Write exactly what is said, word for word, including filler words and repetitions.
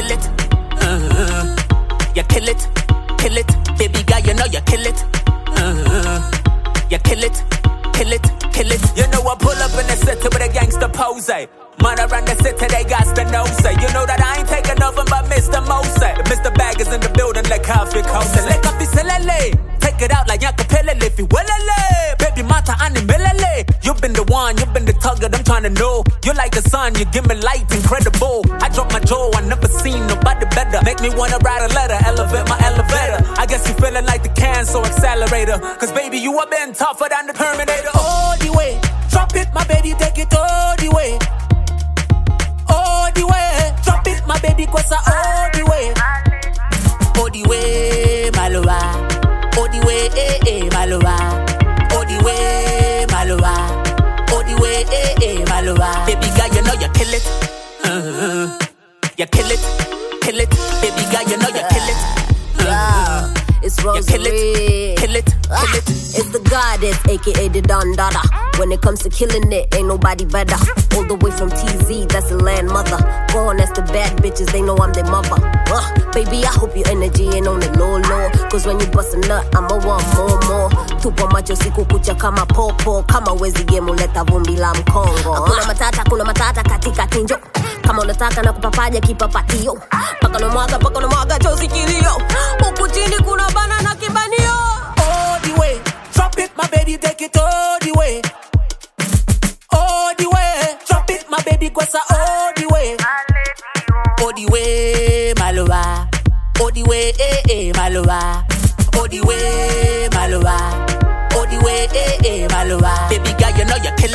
kill it. Uh-huh. You kill it, kill it. Baby girl, you know you kill it. Uh-huh. You kill it, kill it, kill it. You know I pull up in the city with a gangster pose. Man around the city, they got the nose. You know that I ain't taking nothing but Mister Mose. Mister Bag is in the building like coffee coast. Lick up the celele, take it out like Yakapele. If you will, baby mata animelele. You been the one, you been the target, I'm trying to know. You like the sun, you give me light, incredible. I drop my jaw, I never seen nobody better. Make me wanna write a letter, elevate my elevator. I guess you feeling like the can, so accelerator. Cause baby, you have been tougher than the Terminator. All the way, drop it, my baby, take it all the way. All the way, drop it, my baby, cause I all the way. All the way, my loa. All the way, eh, eh, my loa. All the way, my loa. All the way, eh, eh, my loa. Baby girl, you know you kill it. Uh-huh. You kill it, kill it. Baby girl, you know you kill it. Uh-huh. Yeah, it's Rosary. You kill it, kill it, kill it. It's the goddess, aka the Don Dada. When it comes to killing it, ain't nobody better. All the way from T Z, that's the land mother. Born as the bad bitches, they know I'm their mother. Uh, baby, I hope your energy ain't on the low low. Cause when you bust a nut, I'ma want more more. Tupo macho siku kucha kama popo. Kama wezi gemu leta vumbi la mkongo. Hakuna matata, kuna matata katika tinjo. Kama unataka na kupapaja kipapatio. Paka no mwaga, paka no mwaga chozi kilio. Huku chini kuna banana kibanio. All the way, drop it, my baby, take it all the way. All the way, drop it, my baby, cause I all the way. All the way, my loa. All the way, eh, eh, my loa. All the way, my loa. All the way, eh, eh, my loa. Baby girl, you know you kill